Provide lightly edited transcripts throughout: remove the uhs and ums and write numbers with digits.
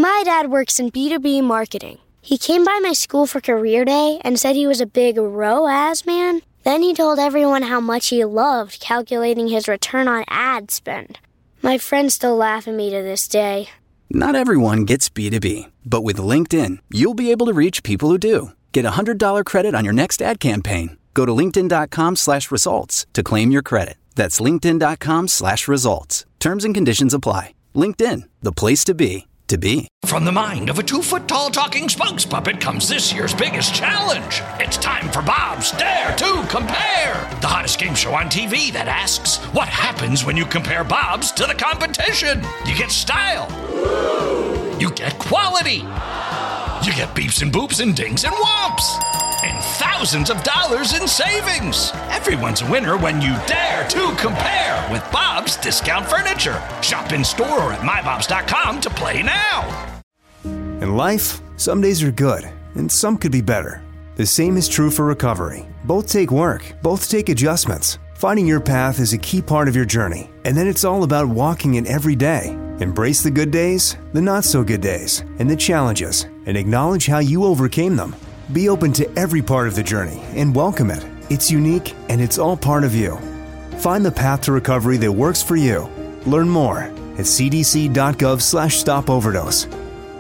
My dad works in B2B marketing. He came by my school for career day and said he was a big ROAS man. Then he told everyone how much he loved calculating his return on ad spend. My friends still laugh at me to this day. Not everyone gets B2B, but with LinkedIn, you'll be able to reach people who do. Get a $100 credit on your next ad campaign. Go to linkedin.com/results to claim your credit. That's linkedin.com/results. Terms and conditions apply. LinkedIn, the place to be. From the mind of a 2-foot-tall talking spokes puppet comes this year's biggest challenge. It's time for Bob's Dare to Compare, the hottest game show on TV that asks, what happens when you compare Bob's to the competition? You get style. You get quality. You get beeps and boops and dings and whomps. And thousands of dollars in savings. Everyone's a winner when you dare to compare with Bob's Discount Furniture. Shop in store or at mybobs.com to play now. In life, some days are good, and some could be better. The same is true for recovery. Both take work, both take adjustments. Finding your path is a key part of your journey, and then it's all about walking it every day. Embrace the good days, the not-so-good days, and the challenges, and acknowledge how you overcame them. Be open to every part of the journey and welcome it. It's unique and it's all part of you. Find the path to recovery that works for you. Learn more at cdc.gov/stopoverdose.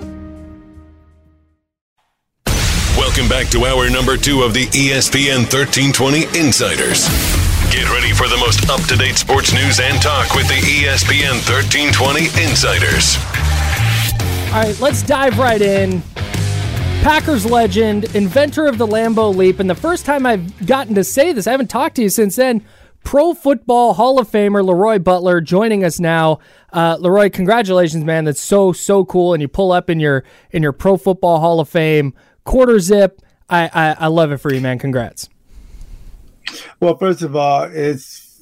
Welcome back to hour number 2 of the ESPN 1320 Insiders. Get ready for the most up-to-date sports news and talk with the ESPN 1320 Insiders. All right, let's dive right in. Packers legend, inventor of the Lambeau Leap, and the first time I've gotten to say this, I haven't talked to you since then, Pro Football Hall of Famer Leroy Butler joining us now. Leroy, congratulations, man. That's so cool, and you pull up in your Pro Football Hall of Fame quarter zip. I love it for you, man. Congrats. Well, first of all, it's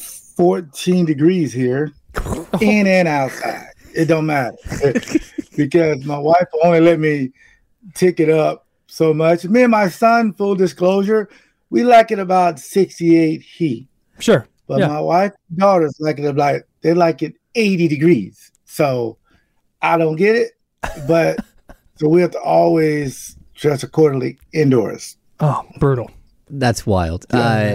14 degrees here, in and outside. It don't matter because my wife only let me tick it up so much. Me and my son, full disclosure, we like it about 68 heat. Sure. But yeah. my wife and daughters like it they like it 80 degrees. So I don't get it, but so we have to always dress accordingly indoors. Oh, brutal. That's wild. Yeah.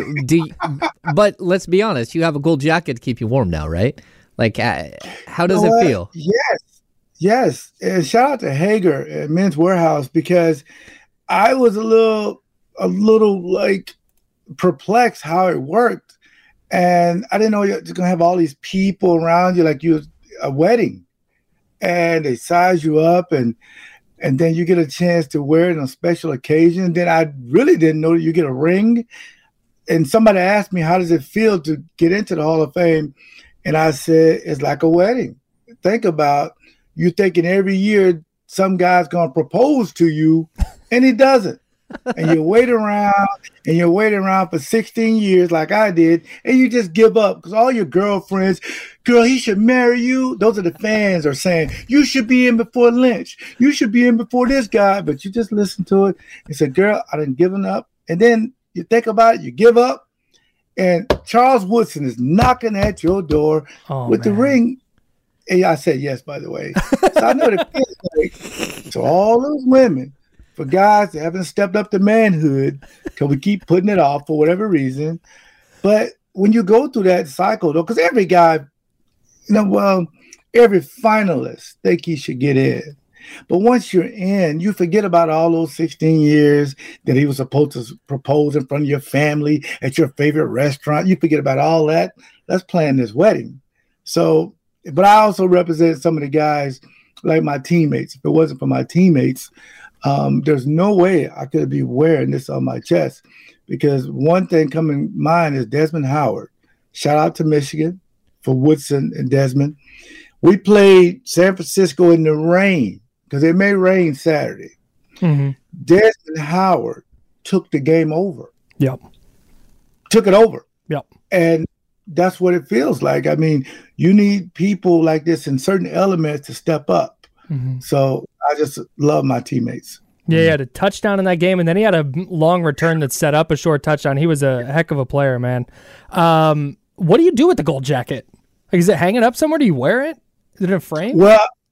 But let's be honest, you have a gold jacket to keep you warm now, right? Like, how does it feel? Yes. And shout out to Hager at Men's Warehouse because I was a little like perplexed how it worked. And I didn't know you're going to have all these people around you like you was a wedding. And they size you up and then you get a chance to wear it on a special occasion. Then I really didn't know that you get a ring. And somebody asked me, how does it feel to get into the Hall of Fame? And I said, it's like a wedding. Think about you thinking every year some guy's going to propose to you, and he doesn't. And you wait around for 16 years like I did, and you just give up because all your girlfriends, girl, he should marry you. Those are the fans are saying, you should be in before Lynch. You should be in before this guy. But you just listen to it and say, girl, I done given up. And then you think about it, you give up, and Charles Woodson is knocking at your door with the ring. And I said yes, by the way. So I know the feels like to all those women, for guys that haven't stepped up to manhood, because we keep putting it off for whatever reason. But when you go through that cycle, though, because every guy, every finalist think he should get in. But once you're in, you forget about all those 16 years that he was supposed to propose in front of your family at your favorite restaurant. You forget about all that. Let's plan this wedding. So, but I also represent some of the guys like my teammates. If it wasn't for my teammates, there's no way I could be wearing this on my chest, because one thing coming to mind is Desmond Howard. Shout out to Michigan for Woodson and Desmond. We played San Francisco in the rain because it may rain Saturday. Mm-hmm. Desmond Howard took the game over. Yep. Took it over. Yep. And that's what it feels like. I mean, you need people like this in certain elements to step up. Mm-hmm. So I just love my teammates. Yeah, he had a touchdown in that game, and then he had a long return that set up a short touchdown. He was a heck of a player, man. What do you do with the gold jacket? Like, is it hanging up somewhere? Do you wear it? Is it in a frame? Well,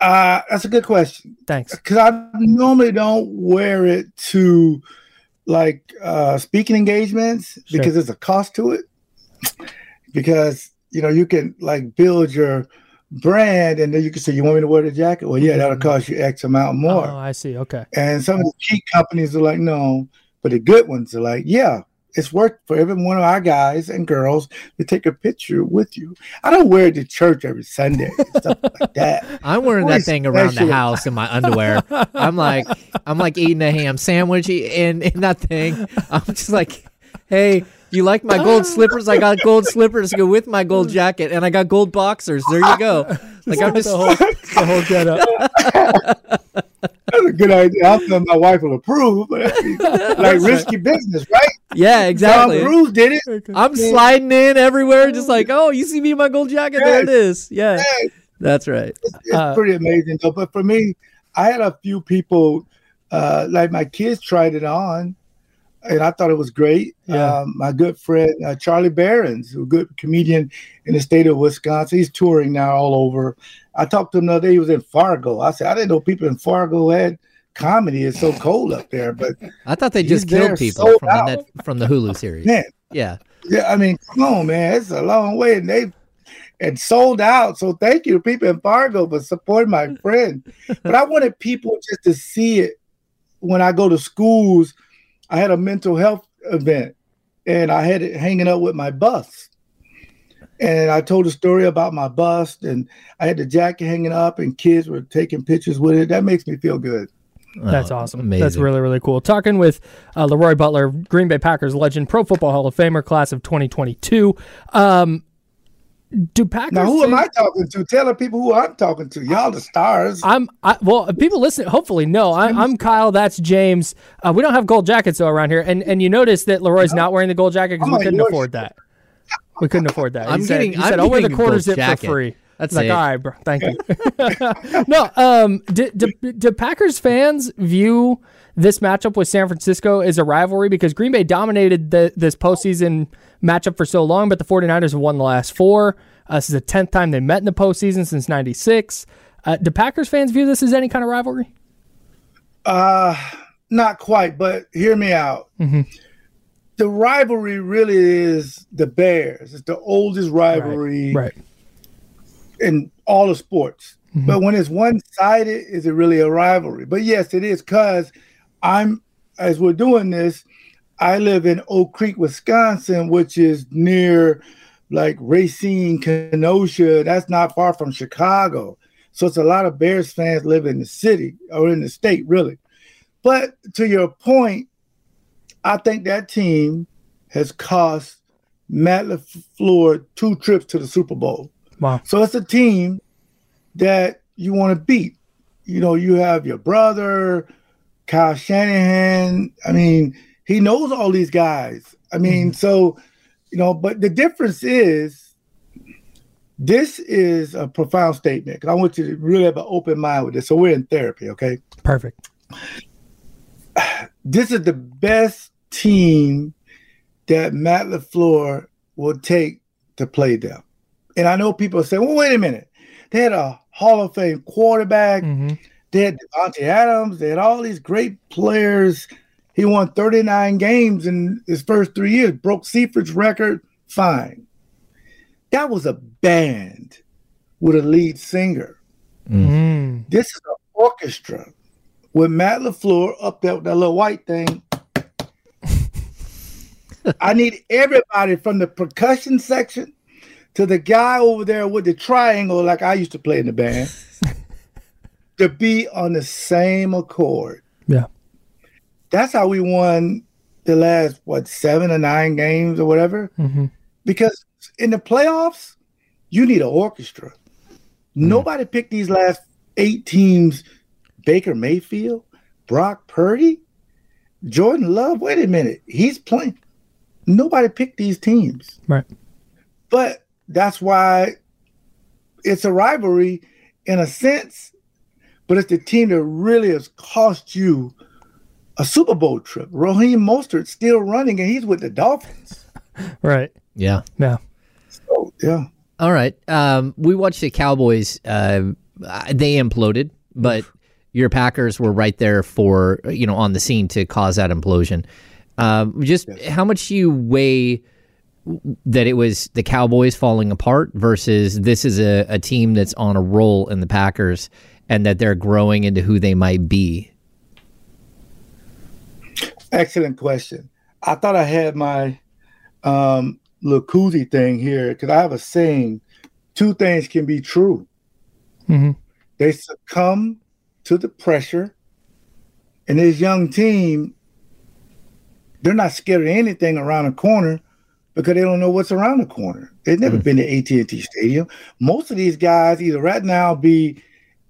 That's a good question. Thanks. Because I normally don't wear it to like speaking engagements because there's a cost to it. Because you can like build your brand, and then you can say, you want me to wear the jacket? Well, yeah, that'll cost you X amount more. Oh, I see. Okay. And some of the cheap companies are like, no, but the good ones are like, yeah, it's worth for every one of our guys and girls to take a picture with you. I don't wear it to church every Sunday and stuff like that. I'm wearing that thing around the house in my underwear. I'm like eating a ham sandwich in that thing. I'm just like, hey, you like my gold slippers? I got gold slippers to go with my gold jacket, and I got gold boxers. There you go. Like I'm just the whole get up. That's a good idea. I don't know if my wife will approve, but like risky business, right? Yeah, exactly. Tom Cruise did it. I'm sliding in everywhere, just like, oh, you see me in my gold jacket? Yes. There it is. Yeah, yes. That's right. It's pretty amazing, though. But for me, I had a few people, like my kids tried it on, and I thought it was great. Yeah. My good friend, Charlie Behrens, a good comedian in the state of Wisconsin. He's touring now all over. I talked to him the other day. He was in Fargo. I said, I didn't know people in Fargo had comedy. It's so cold up there. But I thought they just killed people from the Hulu series. Man. Yeah. Yeah, I mean, come on, man. It's a long way. And sold out. So thank you to people in Fargo for supporting my friend. But I wanted people just to see it when I go to schools. I had a mental health event, and I had it hanging up with my bust. And I told a story about my bust, and I had the jacket hanging up, and kids were taking pictures with it. That makes me feel good. That's awesome. Amazing. That's really, really cool. Talking with Leroy Butler, Green Bay Packers legend, Pro Football Hall of Famer, class of 2022. Do Packers? Now, who am I talking to? Tell the people who I'm talking to. Y'all the stars. Well, people listening hopefully know. I'm Kyle. That's James. We don't have gold jackets though around here, and you notice that Leroy's not wearing the gold jacket because we couldn't afford that. We couldn't afford that. He said, "I'll wear the quarter zip for free." That's like, all right, bro. Thank you. No. Do Packers fans view this matchup with San Francisco as a rivalry because Green Bay dominated this postseason matchup for so long, but the 49ers have won the last 4. This is the 10th time they met in the postseason since '96. Do Packers fans view this as any kind of rivalry? Not quite, but hear me out. Mm-hmm. The rivalry really is the Bears. It's the oldest rivalry right. in all the sports. Mm-hmm. But when it's one-sided, is it really a rivalry? But yes, it is, because as we're doing this, I live in Oak Creek, Wisconsin, which is near like Racine, Kenosha. That's not far from Chicago. So it's a lot of Bears fans live in the city or in the state, really. But to your point, I think that team has cost Matt LaFleur 2 trips to the Super Bowl. Wow. So it's a team that you want to beat. You have your brother, Kyle Shanahan. I mean, he knows all these guys. I mean, so, but the difference is this is a profound statement. I want you to really have an open mind with this. So we're in therapy, okay? Perfect. This is the best team that Matt LaFleur will take to play them. And I know people say, well, wait a minute. They had a Hall of Fame quarterback. Mm-hmm. They had Devontae Adams. They had all these great players. He won 39 games in his first 3 years, broke Seifert record. Fine. That was a band with a lead singer. Mm. This is an orchestra with Matt LaFleur up there with that little white thing. I need everybody from the percussion section to the guy over there with the triangle, like I used to play in the band, to be on the same accord. Yeah. That's how we won the last, 7 or 9 games or whatever. Mm-hmm. Because in the playoffs, you need an orchestra. Nobody picked these last 8 teams. Baker Mayfield, Brock Purdy, Jordan Love. Wait a minute. He's playing. Nobody picked these teams. Right. But that's why it's a rivalry in a sense, but it's the team that really has cost you a Super Bowl trip. Raheem Mostert's still running, and he's with the Dolphins. Right. Yeah. Yeah. So, yeah. All right. We watched the Cowboys they imploded, but your Packers were right there for, on the scene to cause that implosion. How much do you weigh that it was the Cowboys falling apart versus this is a team that's on a roll in the Packers and that they're growing into who they might be? Excellent question. I thought I had my little koozie thing here because I have a saying, two things can be true. Mm-hmm. They succumb to the pressure, and this young team, they're not scared of anything around the corner because they don't know what's around the corner. They've never been to AT&T Stadium. Most of these guys either right now be,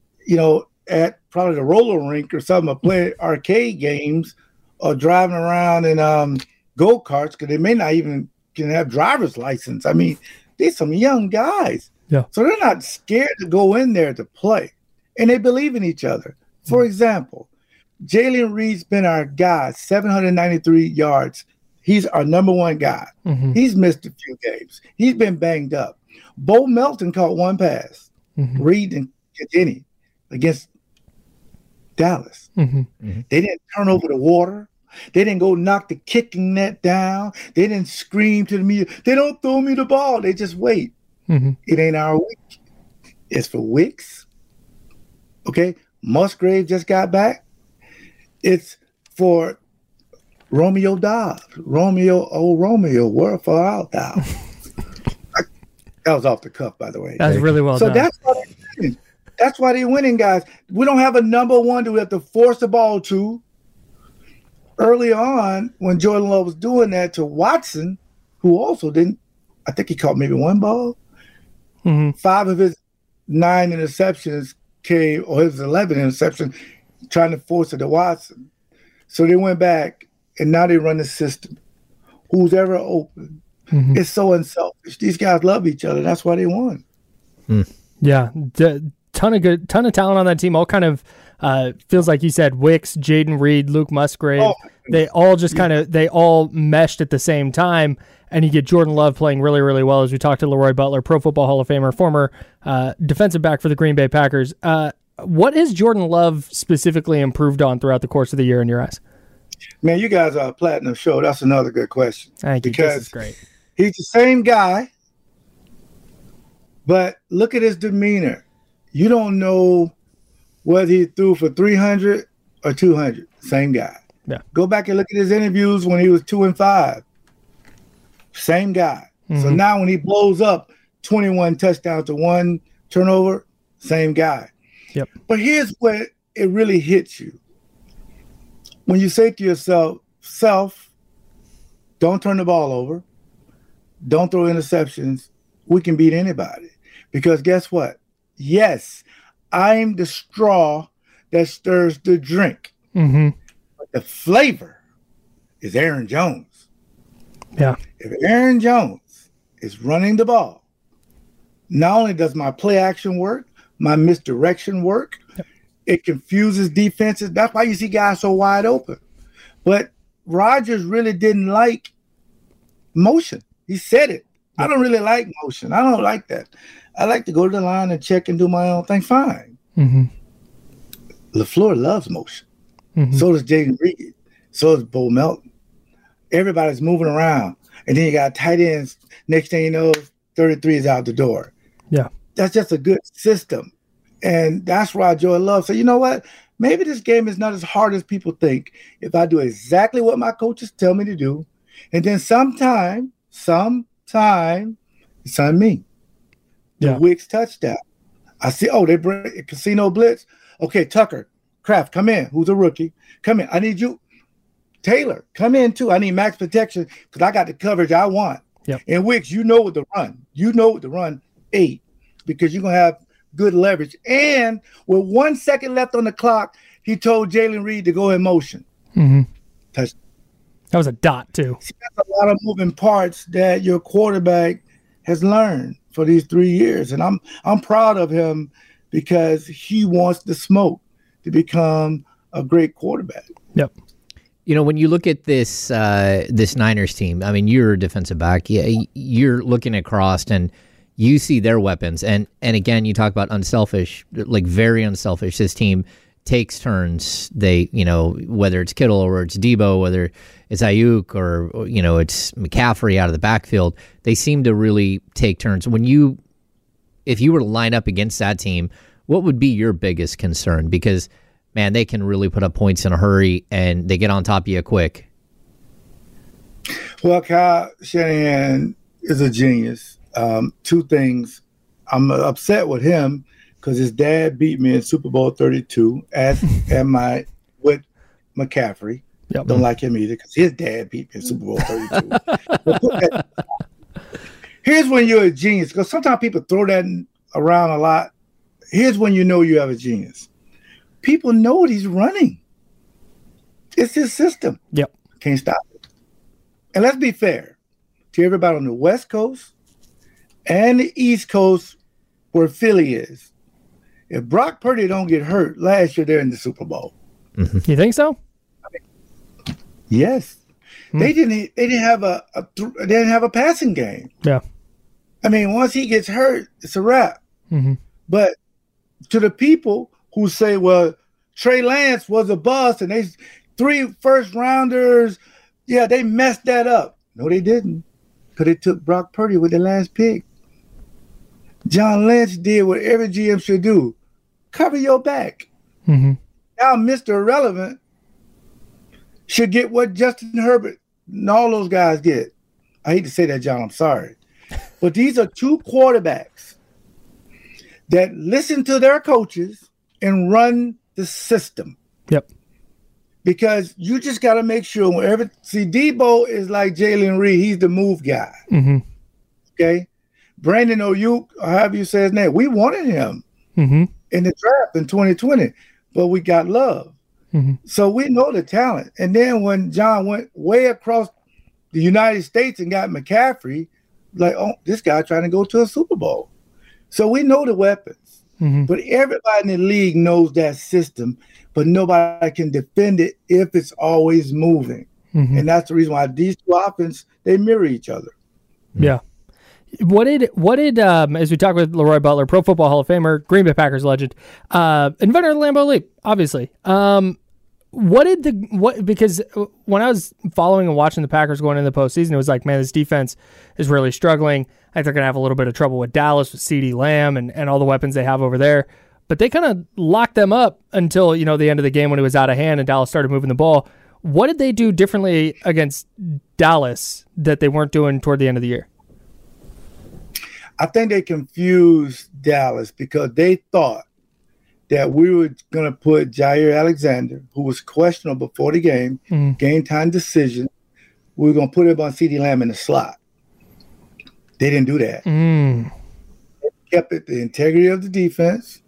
at probably the roller rink or something, or play arcade games or driving around in go-karts because they may not even can have driver's license. I mean, they're some young guys. Yeah. So they're not scared to go in there to play. And they believe in each other. For example, Jalen Reed's been our guy, 793 yards. He's our number one guy. Mm-hmm. He's missed a few games. He's been banged up. Bo Melton caught one pass. Mm-hmm. Reed didn't get any against Dallas. Mm-hmm. Mm-hmm. They didn't turn over the water. They didn't go knock the kicking net down. They didn't scream to the media, they don't throw me the ball. They just wait. Mm-hmm. It ain't our week. It's for Wicks. Okay? Musgrave just got back. It's for Romeo Dobbs. Romeo, where far out thou? That was off the cuff, by the way. That's really well done. So that's why they're winning. That's why they're winning, guys. We don't have a number one that we have to force the ball to. Early on, when Jordan Love was doing that to Watson, who also didn't, I think he caught maybe one ball. Mm-hmm. 5 of his 9 interceptions came, or his 11 interceptions, trying to force it to Watson. So they went back, and now they run the system. Who's ever open. Mm-hmm. It's so unselfish. These guys love each other. That's why they won. Yeah, ton of talent on that team. All kind of feels like you said, Wicks, Jaden Reed, Luke Musgrave. Oh, they all just they all meshed at the same time. And you get Jordan Love playing really, really well, as we talked to Leroy Butler, Pro Football Hall of Famer, former defensive back for the Green Bay Packers. What has Jordan Love specifically improved on throughout the course of the year in your eyes? Man, you guys are a platinum show. That's another good question. Thank you. Because this is great. He's the same guy, but look at his demeanor. You don't know whether he threw for 300 or 200. Same guy. Yeah. Go back and look at his interviews when he was 2-5. Same guy. Mm-hmm. So now when he blows up 21 touchdowns to 1 turnover, same guy. Yep. But here's where it really hits you. When you say to yourself, don't turn the ball over, don't throw interceptions, we can beat anybody. Because guess what? Yes, I'm the straw that stirs the drink. Mm-hmm. But the flavor is Aaron Jones. Yeah. If Aaron Jones is running the ball, not only does my play action work, my misdirection work, it confuses defenses. That's why you see guys so wide open. But Rodgers really didn't like motion. He said it. I don't really like motion. I don't like that. I like to go to the line and check and do my own thing. Fine. Mm-hmm. LaFleur loves motion. Mm-hmm. So does Jaden Reed. So does Bo Melton. Everybody's moving around. And then you got tight ends. Next thing you know, 33 is out the door. Yeah. That's just a good system. And that's why Jordan Love said, you know what? Maybe this game is not as hard as people think if I do exactly what my coaches tell me to do. And then sometime, it's on me. The Wicks touchdown. I see, they bring a casino blitz. Okay, Tucker, Kraft, come in. Who's a rookie? Come in. I need you. Taylor, come in too. I need max protection because I got the coverage I want. Yep. And Wicks, you know what to run. You know what to run 8 because you're going to have good leverage. And with 1 second left on the clock, he told Jalen Reed to go in motion. Mm-hmm. Touchdown. That was a dot, too. See, that's a lot of moving parts that your quarterback has learned for these 3 years. And I'm proud of him because he wants the smoke to become a great quarterback. Yep. You know, when you look at this this Niners team, I mean, you're a defensive back. Yeah, you're looking across, and you see their weapons. And again, you talk about unselfish, like very unselfish. This team takes turns. They, whether it's Kittle or it's Debo, whether it's Ayuk or it's McCaffrey out of the backfield, they seem to really take turns. If you were to line up against that team, what would be your biggest concern? Because, man, they can really put up points in a hurry, and they get on top of you quick. Well, Kyle Shanahan is a genius. Two things. I'm upset with him because his dad beat me in Super Bowl 32 with McCaffrey. Yep. Don't like him either because his dad beat me in Super Bowl 32. Here's when you're a genius, because sometimes people throw that around a lot. Here's when you know you have a genius. People know what he's running. It's his system. Yep. Can't stop it. And let's be fair to everybody on the West Coast and the East Coast where Philly is. If Brock Purdy don't get hurt, last year they're in the Super Bowl. Mm-hmm. You think so? Yes. They didn't have a passing game. Yeah. I mean, once he gets hurt, it's a wrap. Mm-hmm. But to the people who say, well, Trey Lance was a bust and they 3 first-rounders, yeah, they messed that up. No, they didn't, because they took Brock Purdy with the last pick. John Lynch did what every GM should do. Cover your back. Mm-hmm. Now Mr. Irrelevant should get what Justin Herbert and all those guys get. I hate to say that, John, I'm sorry. But these are 2 quarterbacks that listen to their coaches and run the system. Yep. Because you just got to make sure Debo is like Jalen Reed. He's the move guy. Mm-hmm. Okay? Brandon Ayuk, or however you say his name, we wanted him in the draft in 2020, but we got Love. Mm-hmm. So we know the talent. And then when John went way across the United States and got McCaffrey, like, oh, this guy trying to go to a Super Bowl. So we know the weapons. Mm-hmm. But everybody in the league knows that system, but nobody can defend it if it's always moving. Mm-hmm. And that's the reason why these 2 offenses, they mirror each other. Yeah. What did as we talk with Leroy Butler, Pro Football Hall of Famer, Green Bay Packers legend, inventor of the Lambeau Leap, obviously. Because when I was following and watching the Packers going into the postseason, it was like, man, this defense is really struggling. I think they're going to have a little bit of trouble with Dallas, with CeeDee Lamb and all the weapons they have over there. But they kind of locked them up until, the end of the game when it was out of hand and Dallas started moving the ball. What did they do differently against Dallas that they weren't doing toward the end of the year? I think they confused Dallas because they thought that we were going to put Jair Alexander, who was questionable before the game, game time decision. We were going to put him on CeeDee Lamb in the slot. They didn't do that. They kept it the integrity of the defense.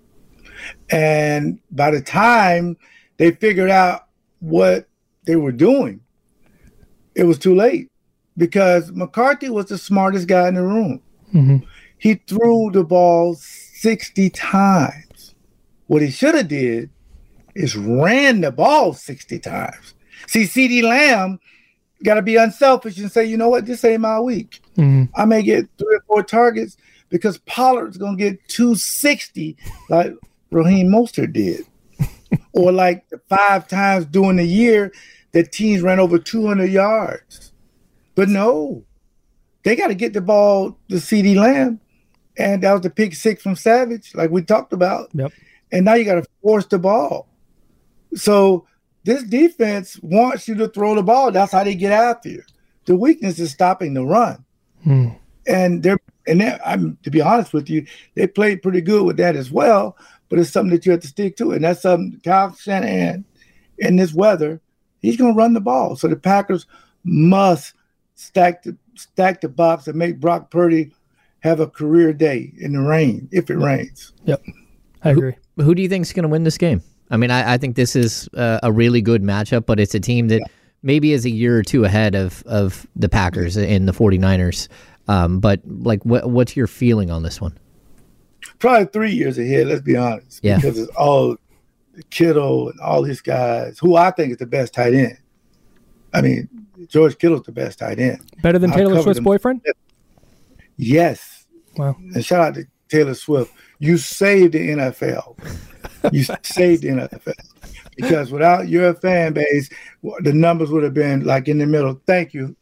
And by the time they figured out what they were doing, it was too late because McCarthy was the smartest guy in the room. Mm-hmm. He threw the ball 60 times. What he should have did is ran the ball 60 times. See, CeeDee Lamb got to be unselfish and say, you know what, this ain't my week. Mm-hmm. I may get 3 or 4 targets because Pollard's going to get 260 like Raheem Mostert did. Or like the 5 times during the year that teams ran over 200 yards. But no, they got to get the ball to CeeDee Lamb. And that was the pick 6 from Savage, like we talked about. Yep. And now you got to force the ball. So this defense wants you to throw the ball. That's how they get after you. The weakness is stopping the run. And to be honest with you, they played pretty good with that as well. But it's something that you have to stick to. And that's something Kyle Shanahan, in this weather, he's going to run the ball. So the Packers must stack the box and make Brock Purdy have a career day in the rain, if it rains. Yep, I agree. Who do you think is going to win this game? I mean, I think this is a really good matchup, but it's a team that maybe is a year or 2 ahead of the Packers and the 49ers. But like, what's your feeling on this one? Probably 3 years ahead, let's be honest. Yeah. Because it's all Kittle and all these guys, who I think is the best tight end. I mean, George Kittle's the best tight end. Better than Taylor Swift's boyfriend? Yes. Wow. And shout out to Taylor Swift. You saved the NFL. You saved the NFL. Because without your fan base, the numbers would have been like in the middle. Thank you.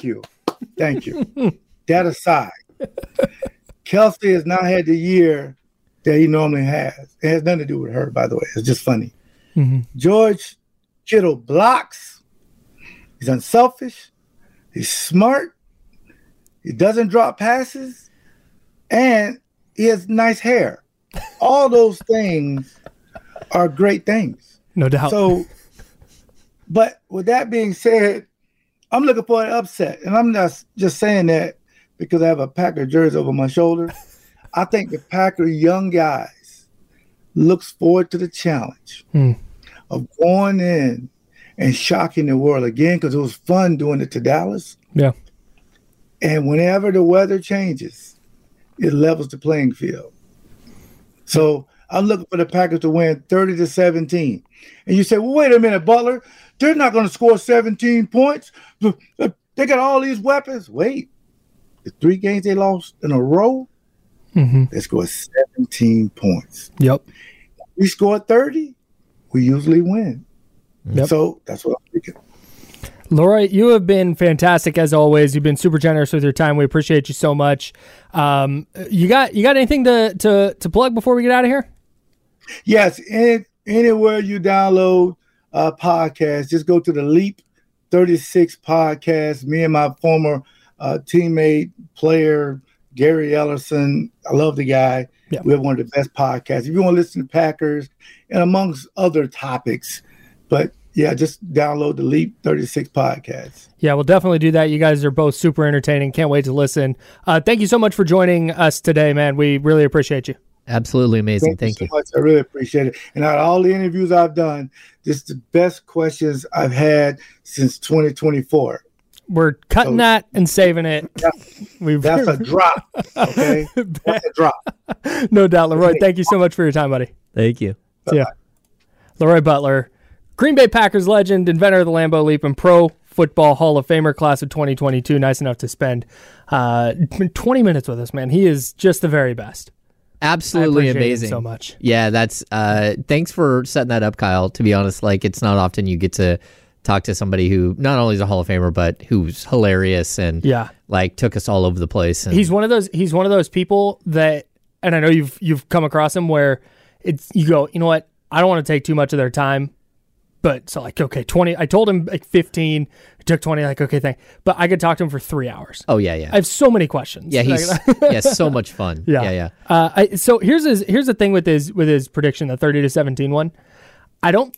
That aside, Kelsey has not had the year that he normally has. It has nothing to do with her, by the way. It's just funny. Mm-hmm. George Kittle blocks. He's unselfish. He's smart. He doesn't drop passes. And he has nice hair. All those things are great things. No doubt. So, but with that being said, I'm looking for an upset. And I'm not just saying that because I have a Packer jersey over my shoulder. I think the Packer young guys looks forward to the challenge of going in and shocking the world again, because it was fun doing it to Dallas. Yeah. And whenever the weather changes, it levels the playing field. So I'm looking for the Packers to win 30-17. And you say, well, wait a minute, Butler. They're not going to score 17 points. They got all these weapons. Wait. The 3 games they lost in a row, they scored 17 points. Yep. We scored 30, we usually win. Yep. So that's what I'm thinking. Leroy, you have been fantastic as always. You've been super generous with your time. We appreciate you so much. You got anything to plug before we get out of here? Yes. Anywhere you download a podcast, just go to the Leap 36 podcast. Me and my former teammate, player, Gary Ellerson. I love the guy. Yeah. We have one of the best podcasts. If you want to listen to Packers and amongst other topics, but yeah, just download the Leap 36 podcast. Yeah, we'll definitely do that. You guys are both super entertaining. Can't wait to listen. Thank you so much for joining us today, man. We really appreciate you. Absolutely amazing. Thank you so much. I really appreciate it. And out of all the interviews I've done, this is the best questions I've had since 2024. We're cutting that and saving it. That's a drop. Okay? That's a drop. No doubt, Leroy. Thank you so much for your time, buddy. Thank you. See ya. Leroy Butler, Green Bay Packers legend, inventor of the Lambeau Leap, and Pro Football Hall of Famer class of 2022. Nice enough to spend 20 minutes with us, man. He is just the very best. Absolutely amazing. So much. Yeah, that's thanks for setting that up, Kyle. To be honest, like, it's not often you get to talk to somebody who not only is a Hall of Famer, but who's hilarious and like took us all over the place. And he's one of those people that, and I know you've come across him where you go, you know what, I don't want to take too much of their time. But so like, okay, 20, I told him like 15, it took 20, like, okay, thank. But I could talk to him for 3 hours. Oh yeah. I have so many questions. Yeah, he's so much fun. Yeah. So here's the thing with his prediction, the 30-17 one. I don't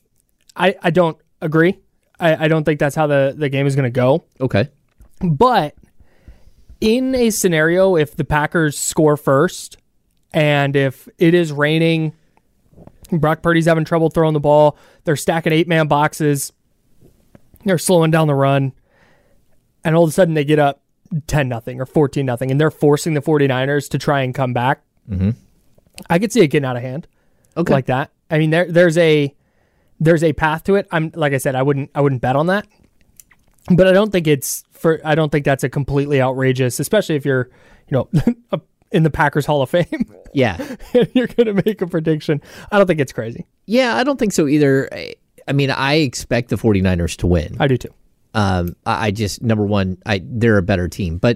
agree. I don't think that's how the game is going to go. Okay. But in a scenario, if the Packers score first and if it is raining, Brock Purdy's having trouble throwing the ball, they're stacking 8-man boxes, they're slowing down the run, and all of a sudden they get up 10-0 or 14-0, and they're forcing the 49ers to try and come back. Mm-hmm. I could see it getting out of hand like that. I mean, there's a path to it. Like I said, I wouldn't bet on that, but I don't think that's a completely outrageous, especially if you're, in the Packers Hall of Fame. Yeah. You're going to make a prediction. I don't think it's crazy. Yeah, I don't think so either. I mean, I expect the 49ers to win. I do too. I just, number one, they're a better team. But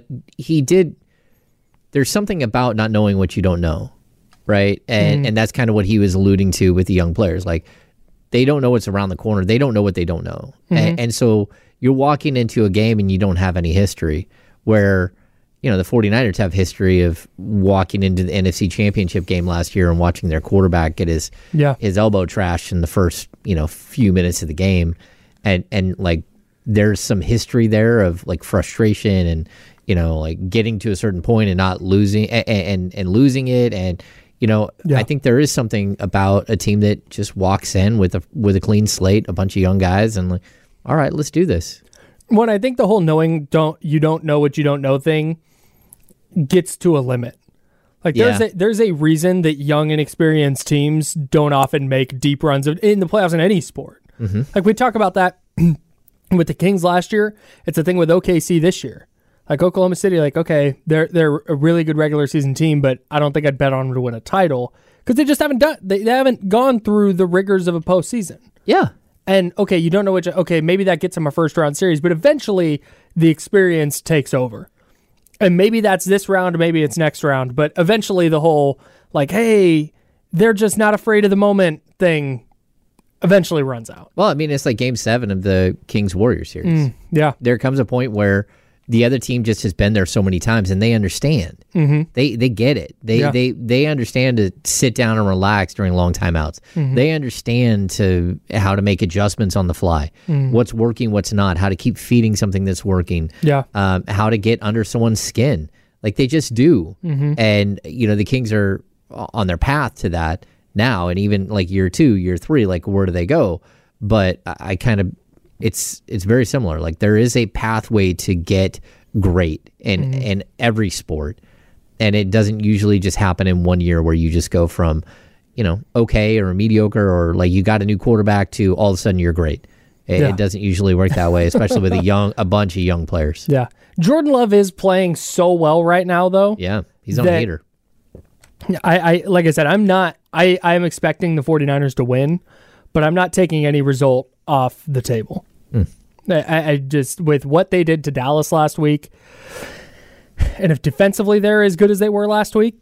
there's something about not knowing what you don't know, right? And that's kind of what he was alluding to with the young players. Like, they don't know what's around the corner. They don't know what they don't know. Mm-hmm. And so you're walking into a game and you don't have any history, where the 49ers have history of walking into the NFC Championship game last year and watching their quarterback get his elbow trashed in the first, few minutes of the game. And like, there's some history there of like frustration and, like getting to a certain point and not losing and losing it. And, I think there is something about a team that just walks in with a clean slate, a bunch of young guys, and like, all right, let's do this. When I think the whole you don't know what you don't know thing gets to a limit. Like there's a reason that young and experienced teams don't often make deep runs in the playoffs in any sport. Mm-hmm. Like we talk about that with the Kings last year. It's a thing with OKC this year. Like Oklahoma City, like, okay, they're a really good regular season team, but I don't think I'd bet on them to win a title because they just haven't they haven't gone through the rigors of a postseason. Yeah. And, okay, you don't know maybe that gets them a first-round series, but eventually the experience takes over. And maybe that's this round, maybe it's next round, but eventually the whole, like, hey, they're just not afraid of the moment thing eventually runs out. Well, I mean, it's like Game 7 of the Kings-Warriors series. Yeah. There comes a point where the other team just has been there so many times, and they understand. Mm-hmm. They get it. They understand to sit down and relax during long timeouts. Mm-hmm. They understand how to make adjustments on the fly. Mm-hmm. What's working, what's not. How to keep feeding something that's working. Yeah. How to get under someone's skin. Like they just do. Mm-hmm. And the Kings are on their path to that now. And even like year 2, year 3, like where do they go? But I kind of. It's very similar. Like there is a pathway to get great in every sport, and it doesn't usually just happen in 1 year where you just go from, okay or mediocre or like you got a new quarterback to all of a sudden you're great. It doesn't usually work that way, especially with a bunch of young players. Yeah, Jordan Love is playing so well right now, though. Yeah, he's on a hater. I like I said, I'm not. I am expecting the 49ers to win, but I'm not taking any result off the table. I just, with what they did to Dallas last week, and if defensively they're as good as they were last week.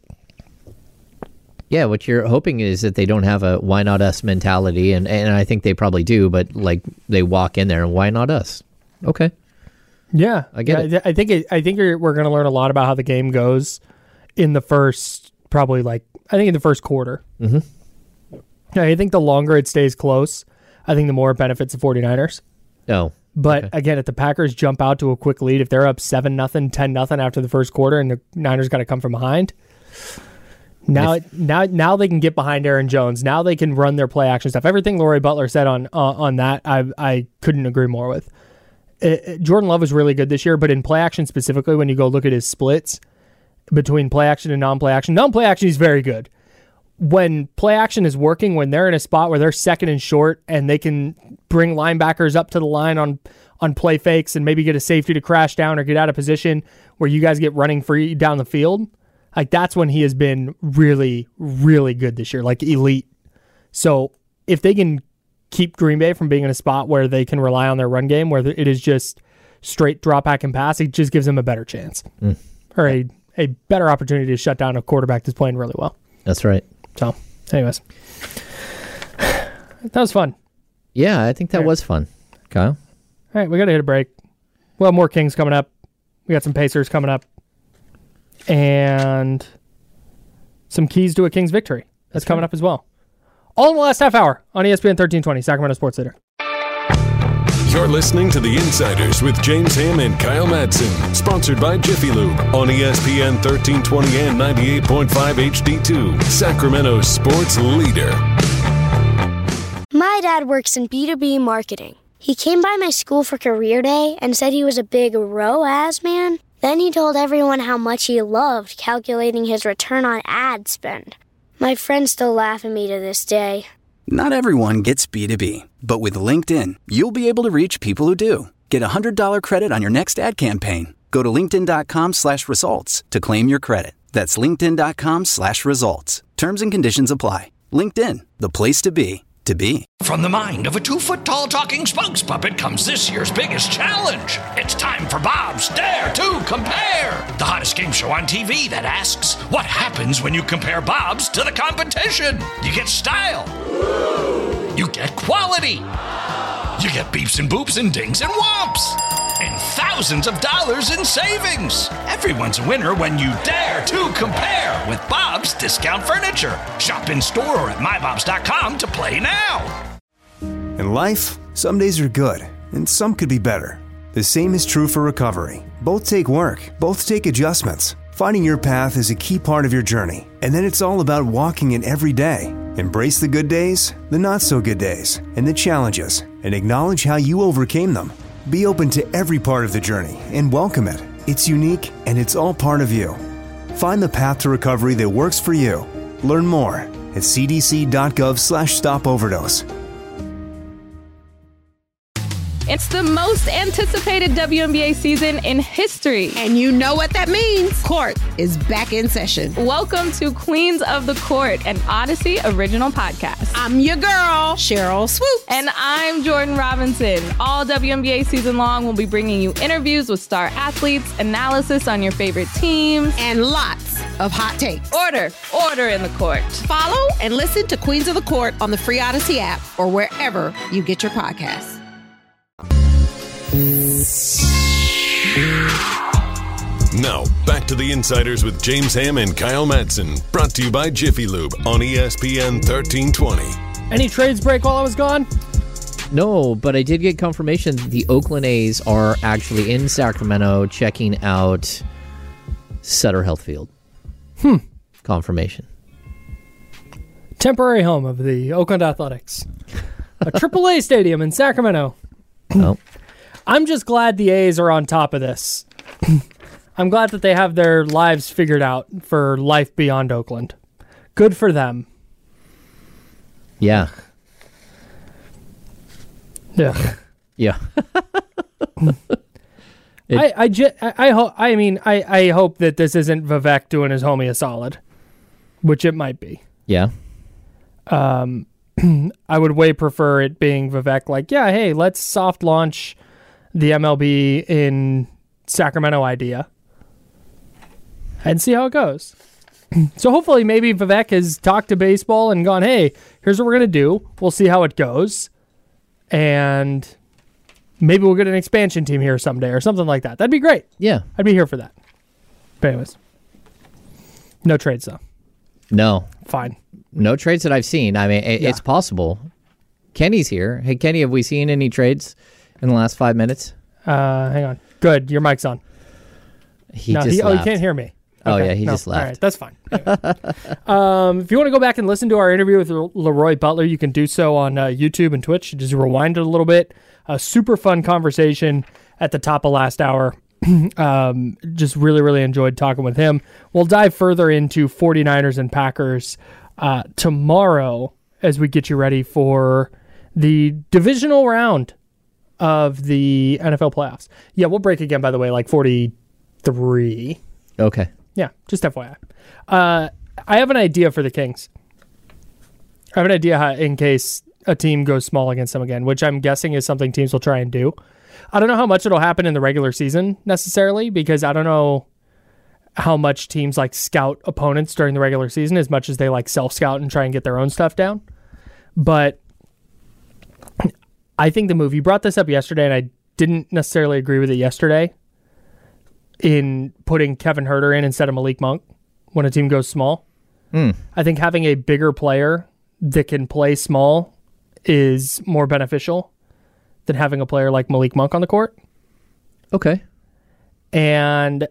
Yeah, what you're hoping is that they don't have a why not us mentality, and I think they probably do, but like they walk in there and why not us? Okay. Yeah, I get it. I think we're going to learn a lot about how the game goes in the first, in the first quarter. Mm-hmm. I think the longer it stays close, I think the more it benefits the 49ers. Oh. But again, if the Packers jump out to a quick lead, if they're up 7-0, 10-0 after the first quarter and the Niners got to come from behind, now they can get behind Aaron Jones. Now they can run their play action stuff. Everything Laurie Butler said on that, I couldn't agree more with. Jordan Love is really good this year, but in play action specifically, when you go look at his splits between play action and non-play action he's very good. When play action is working, when they're in a spot where they're second and short and they can bring linebackers up to the line on play fakes and maybe get a safety to crash down or get out of position where you guys get running free down the field, like that's when he has been really, really good this year, like elite. So if they can keep Green Bay from being in a spot where they can rely on their run game, where it is just straight drop back and pass, it just gives them a better chance or a better opportunity to shut down a quarterback that's playing really well. That's right. So, anyways, that was fun. Yeah, I think that was fun. Kyle? All right, we got to hit a break. We'll have more Kings coming up. We got some Pacers coming up. And some keys to a Kings victory. That's coming up as well. All in the last half hour on ESPN 1320, Sacramento Sports Leader. You're listening to The Insiders with James Ham and Kyle Madsen, sponsored by Jiffy Lube on ESPN 1320 and 98.5 HD2, Sacramento Sports Leader. My dad works in B2B marketing. He came by my school for career day and said he was a big ROAS man. Then he told everyone how much he loved calculating his return on ad spend. My friends still laugh at me to this day. Not everyone gets B2B, but with LinkedIn, you'll be able to reach people who do. Get a $100 credit on your next ad campaign. Go to linkedin.com/results to claim your credit. That's linkedin.com/results. Terms and conditions apply. LinkedIn, the place to be. From the mind of a 2-foot-tall talking spokes puppet comes this year's biggest challenge. It's time for Bob's Dare to Compare, the hottest game show on TV that asks, what happens when you compare Bob's to the competition? You get style. You get quality. You get beeps and boops and dings and whomps. And thousands of dollars in savings. Everyone's a winner when you dare to compare with Bob's Discount Furniture. Shop in store or at mybobs.com to play now. In life, some days are good, and some could be better. The same is true for recovery. Both take work, both take adjustments. Finding your path is a key part of your journey, and then it's all about walking it every day. Embrace the good days, the not-so-good days, and the challenges, and acknowledge how you overcame them. Be open to every part of the journey and welcome it. It's unique, and it's all part of you. Find the path to recovery that works for you. Learn more at cdc.gov/stopoverdose. It's the most anticipated WNBA season in history. And you know what that means. Court is back in session. Welcome to Queens of the Court, an Odyssey original podcast. I'm your girl, Cheryl Swoops. And I'm Jordan Robinson. All WNBA season long, we'll be bringing you interviews with star athletes, analysis on your favorite teams, and lots of hot takes. Order in the court. Follow and listen to Queens of the Court on the free Odyssey app or wherever you get your podcasts. Now, back to the Insiders with James Ham and Kyle Madsen. Brought to you by Jiffy Lube on ESPN 1320. Any trades break while I was gone? No, but I did get confirmation that the Oakland A's are actually in Sacramento checking out Sutter Health Field. Confirmation. Temporary home of the Oakland Athletics. A AAA stadium in Sacramento. Oh. I'm just glad the A's are on top of this. I'm glad that they have their lives figured out for life beyond Oakland. Good for them. Yeah. Yeah. Yeah. I hope that this isn't Vivek doing his homie a solid, which it might be. Yeah. I would way prefer it being Vivek like, yeah, hey, let's soft launch the MLB in Sacramento idea and see how it goes. So hopefully maybe Vivek has talked to baseball and gone, hey, here's what we're going to do. We'll see how it goes. And maybe we'll get an expansion team here someday or something like that. That'd be great. Yeah. I'd be here for that. But anyways, no trades though. No. Fine. No trades that I've seen. I mean, it's possible. Kenny's here. Hey, Kenny, have we seen any trades in the last 5 minutes? Hang on. Good. Your mic's on. He just laughed. You can't hear me. Oh, yeah, he just laughed. All right, that's fine. Anyway. If you want to go back and listen to our interview with Leroy Butler, you can do so on YouTube and Twitch. Just rewind it a little bit. A super fun conversation at the top of last hour. Just really, really enjoyed talking with him. We'll dive further into 49ers and Packers tomorrow as we get you ready for the divisional round of the NFL playoffs. Yeah, we'll break again, by the way, like 43. Okay. Yeah, just FYI. I have an idea for the Kings. I have an idea how, in case a team goes small against them again, which I'm guessing is something teams will try and do. I don't know how much it'll happen in the regular season necessarily, because I don't know how much teams like scout opponents during the regular season as much as they like self-scout and try and get their own stuff down. But I think the move, you brought this up yesterday, and I didn't necessarily agree with it yesterday, in putting Kevin Huerter in instead of Malik Monk when a team goes small. I think having a bigger player that can play small is more beneficial than having a player like Malik Monk on the court. Okay. And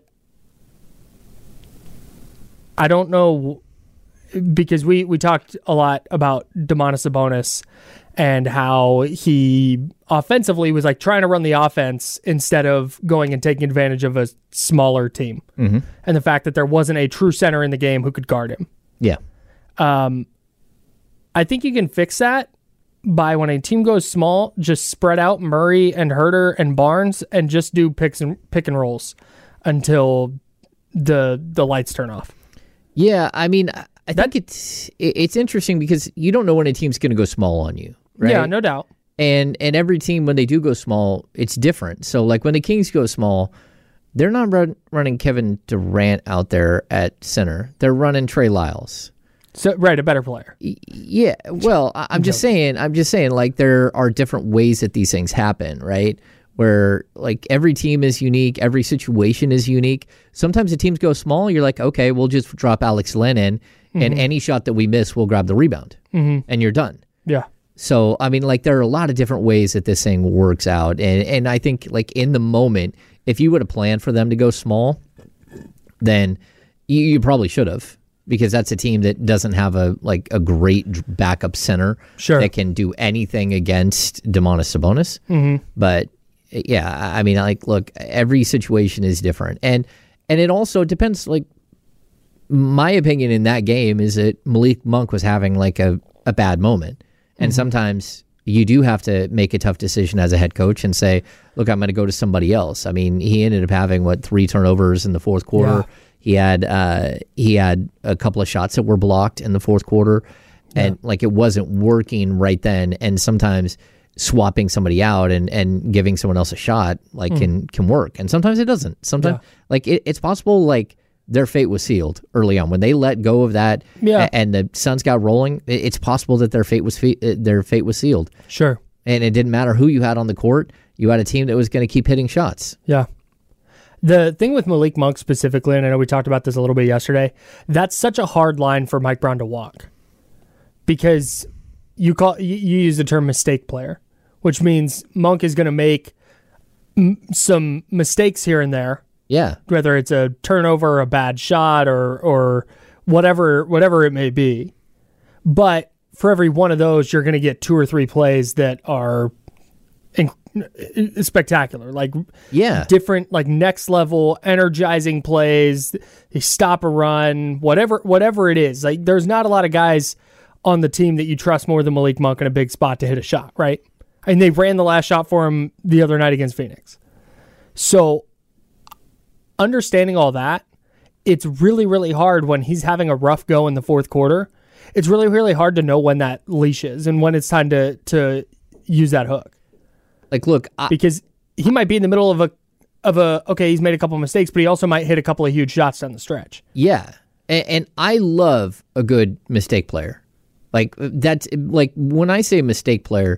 I don't know, because we talked a lot about Domantas Sabonis and how he offensively was like trying to run the offense instead of going and taking advantage of a smaller team. Mm-hmm. And the fact that there wasn't a true center in the game who could guard him. Yeah. I think you can fix that by, when a team goes small, just spread out Murray and Huerter and Barnes and just do pick and rolls until the lights turn off. Yeah, I mean, I think it's interesting because you don't know when a team's going to go small on you, right? Yeah, no doubt. And every team, when they do go small, it's different. So, like, when the Kings go small, they're not running Kevin Durant out there at center. They're running Trey Lyles. So, right, a better player. Yeah, well, I'm just saying, like, there are different ways that these things happen, right? Where, like, every team is unique, every situation is unique. Sometimes the teams go small, you're like, okay, we'll just drop Alex Lennon, and any shot that we miss, we'll grab the rebound, and you're done. Yeah. So, I mean, like, there are a lot of different ways that this thing works out. And I think, like, in the moment, if you would have planned for them to go small, then you probably should have, because that's a team that doesn't have a great backup center that can do anything against Domantas Sabonis. Mm-hmm. But, yeah, I mean, like, look, every situation is different. And it also depends, like, my opinion in that game is that Malik Monk was having, like, a bad moment. And sometimes you do have to make a tough decision as a head coach and say, look, I'm going to go to somebody else. I mean, he ended up having 3 turnovers in the fourth quarter. Yeah. He had a couple of shots that were blocked in the fourth quarter, and it wasn't working right then. And sometimes swapping somebody out and giving someone else a shot can work, and sometimes it doesn't. Sometimes it's possible their fate was sealed early on when they let go of that. Yeah. And the Suns got rolling. It's possible that their fate was sealed. Sure. And it didn't matter who you had on the court. You had a team that was going to keep hitting shots. Yeah. The thing with Malik Monk specifically, and I know we talked about this a little bit yesterday, that's such a hard line for Mike Brown to walk, because you use the term mistake player, which means Monk is going to make some mistakes here and there. Yeah. Whether it's a turnover, a bad shot, or whatever it may be. But for every one of those, you're going to get 2 or 3 plays that are spectacular. Different, next level, energizing plays. They stop a run, whatever it is. There's not a lot of guys on the team that you trust more than Malik Monk in a big spot to hit a shot, right? And they ran the last shot for him the other night against Phoenix. So understanding all that, it's really, really hard when he's having a rough go in the fourth quarter. It's really, really hard to know when that leash is and when it's time to use that hook. Because he might be in the middle of okay, he's made a couple of mistakes, but he also might hit a couple of huge shots down the stretch. Yeah. And I love a good mistake player. That's when I say mistake player,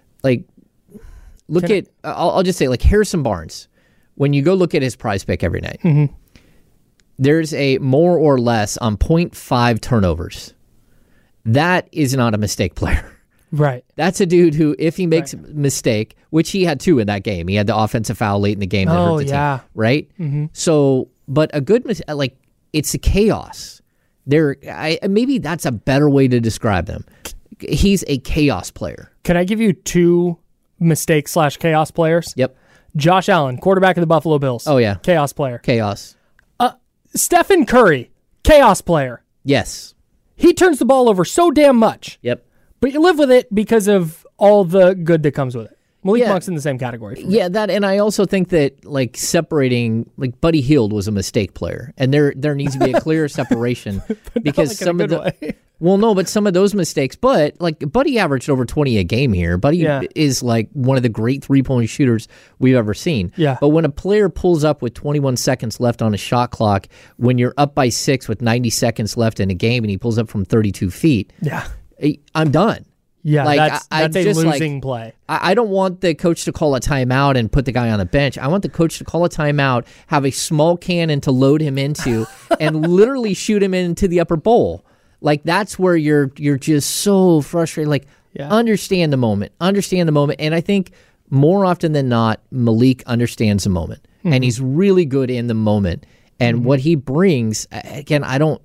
I'll just say Harrison Barnes. When you go look at his prize pick every night, there's a more or less on 0.5 turnovers. That is not a mistake player. Right. That's a dude who, if he makes a mistake, which he had 2 in that game, he had the offensive foul late in the game that hurt the team. Right? Mm-hmm. So, but a good mistake, it's a chaos. Maybe that's a better way to describe them. He's a chaos player. Can I give you 2 mistake/chaos players? Yep. Josh Allen, quarterback of the Buffalo Bills. Oh, yeah. Chaos player. Chaos. Stephen Curry, chaos player. Yes. He turns the ball over so damn much. Yep. But you live with it because of all the good that comes with it. Malik Monk's in the same category. Yeah, that, and I also think that separating, Buddy Hield was a mistake player, and there needs to be a clear separation because some of the but some of those mistakes. But Buddy averaged over 20 a game here. Buddy is one of the great 3-point shooters we've ever seen. Yeah. But when a player pulls up with 21 seconds left on a shot clock, when you're up by 6 with 90 seconds left in a game, and he pulls up from 32 feet, I'm done. Yeah, that's a losing play. I don't want the coach to call a timeout and put the guy on the bench. I want the coach to call a timeout, have a small cannon to load him into, and literally shoot him into the upper bowl. That's where you're just so frustrated. Understand the moment. And I think more often than not, Malik understands the moment, and he's really good in the moment. And what he brings, again,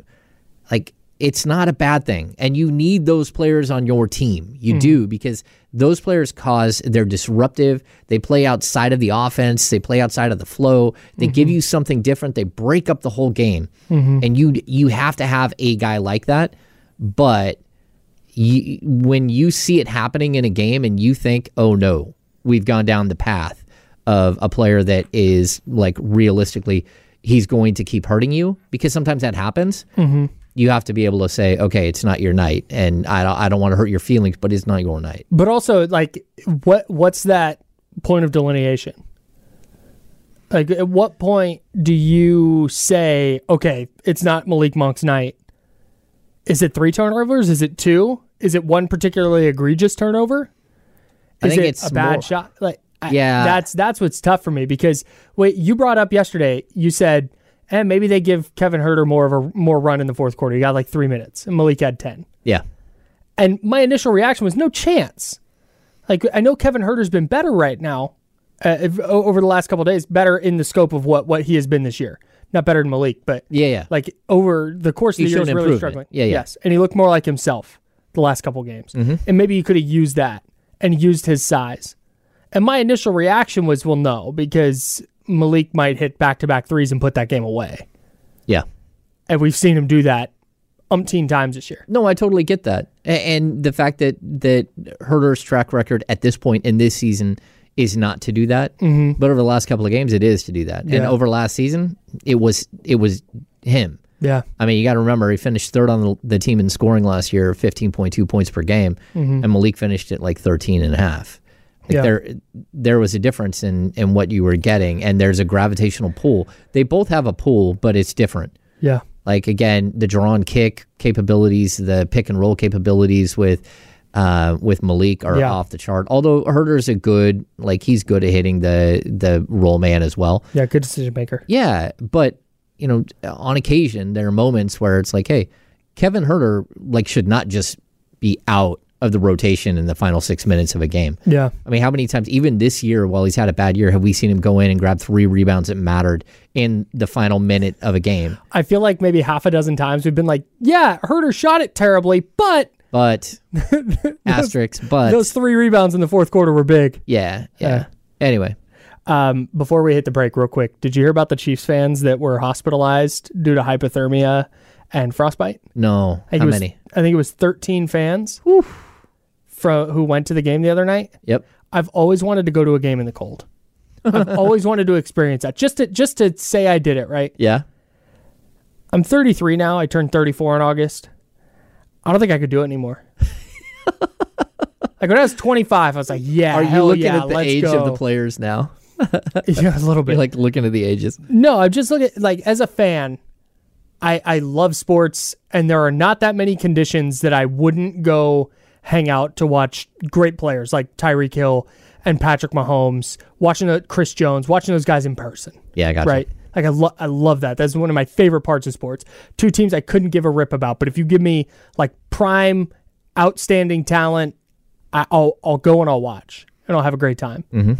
it's not a bad thing. And you need those players on your team. You do, because those players they're disruptive. They play outside of the offense. They play outside of the flow. They give you something different. They break up the whole game. And you have to have a guy like that. But when you see it happening in a game and you think, oh no, we've gone down the path of a player that is realistically, he's going to keep hurting you, because sometimes that happens. You have to be able to say, okay, it's not your night, and I don't want to hurt your feelings, but it's not your night. But also, what's that point of delineation? At what point do you say, okay, it's not Malik Monk's night? Is it 3 turnovers? Is it 2? Is it one particularly egregious turnover? I think it's a bad shot? That's what's tough for me, because you brought up yesterday, you said, and maybe they give Kevin Huerter more run in the fourth quarter. He got 3 minutes, and Malik had 10. Yeah. And my initial reaction was no chance. I know Kevin Huerter's been better right now over the last couple of days, better in the scope of what he has been this year. Not better than Malik, but over the course of the year, he's really struggling. Yeah. Yes, and he looked more like himself the last couple of games. And maybe he could have used that and used his size. And my initial reaction was, well, no, because Malik might hit back-to-back threes and put that game away. Yeah. And we've seen him do that umpteen times this year. No, I totally get that. And the fact that Herder's track record at this point in this season is not to do that. Mm-hmm. But over the last couple of games, it is to do that. Yeah. And over last season, it was him. Yeah. I mean, you got to remember, he finished third on the team in scoring last year, 15.2 points per game. Mm-hmm. And Malik finished at like 13.5. There was a difference in what you were getting, and there's a gravitational pull. They both have a pull, but it's different. Yeah. Like, again, the draw and kick capabilities, the pick and roll capabilities with Malik are off the chart. Although Herder's he's good at hitting the roll man as well. Yeah, good decision maker. Yeah, but on occasion there are moments where it's like, hey, Kevin Herder should not just be out of the rotation in the final 6 minutes of a game. Yeah. I mean, how many times, even this year, while he's had a bad year, have we seen him go in and grab 3 rebounds that mattered in the final minute of a game? I feel like maybe half a dozen times we've been like, yeah, Herder shot it terribly, but asterisks, but those 3 rebounds in the fourth quarter were big. Yeah. Anyway. Before we hit the break real quick, did you hear about the Chiefs fans that were hospitalized due to hypothermia and frostbite? No. How many? I think it was 13 fans who went to the game the other night. Yep. I've always wanted to go to a game in the cold. I've always wanted to experience that. Just to say I did it, right? Yeah. I'm 33 now. I turned 34 in August. I don't think I could do it anymore. When I was 25, I was like, yeah, are you looking at the let's age go. of the players now? Yeah, a little bit. You're looking at the ages. No, I'm just looking as a fan, I love sports, and there are not that many conditions that I wouldn't go hang out to watch great players like Tyreek Hill and Patrick Mahomes, watching Chris Jones, watching those guys in person. Yeah, I got you. Right? I love that. That's one of my favorite parts of sports. 2 teams I couldn't give a rip about, but if you give me prime, outstanding talent, I'll go and I'll watch, and I'll have a great time. Mm-hmm.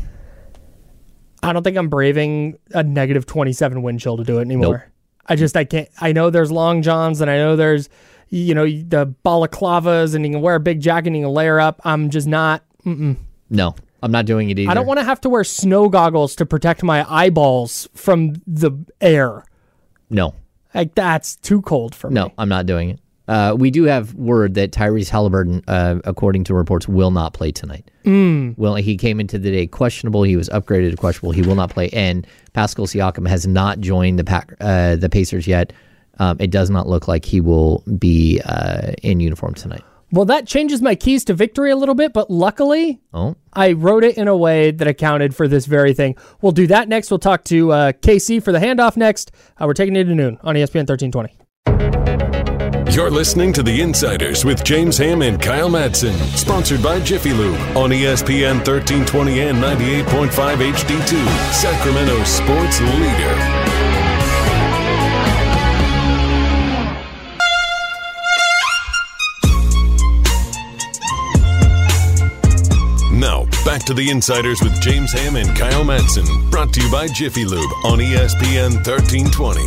I don't think I'm braving a negative 27 wind chill to do it anymore. Nope. I can't. I know there's long johns, and I know there's, the balaclavas, and you can wear a big jacket and you can layer up. I'm just not. No, I'm not doing it either. I don't want to have to wear snow goggles to protect my eyeballs from the air. No. That's too cold for me. No, I'm not doing it. We do have word that Tyrese Halliburton, according to reports, will not play tonight. Well, he came into the day questionable. He was upgraded to questionable. He will not play. And Pascal Siakam has not joined the Pacers yet. It does not look like he will be in uniform tonight. Well, that changes my keys to victory a little bit, but luckily, I wrote it in a way that accounted for this very thing. We'll do that next. We'll talk to KC for the handoff next. We're taking it to noon on ESPN 1320. You're listening to The Insiders with James Ham and Kyle Madsen, sponsored by Jiffy Lube on ESPN 1320 and 98.5 HD2, Sacramento sports leader. Now, back to The Insiders with James Ham and Kyle Madsen, brought to you by Jiffy Lube on ESPN 1320.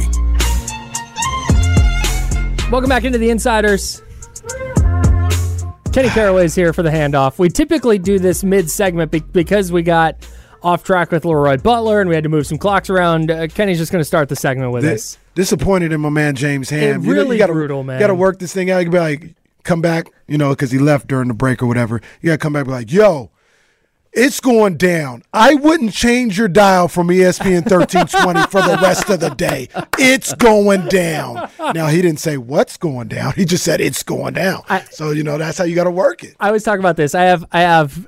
Welcome back into the Insiders. Kenny Caraway's here for the handoff. We typically do this mid-segment because we got off track with Leroy Butler and we had to move some clocks around. Kenny's just going to start the segment with us. Disappointed in my man James Ham. Really brutal, man. You got to work this thing out. You can be like, come back, because he left during the break or whatever. You got to come back and be like, yo, it's going down. I wouldn't change your dial from ESPN 1320 for the rest of the day. It's going down. Now, he didn't say what's going down. He just said it's going down. So, that's how you got to work it. I always talk about this. I have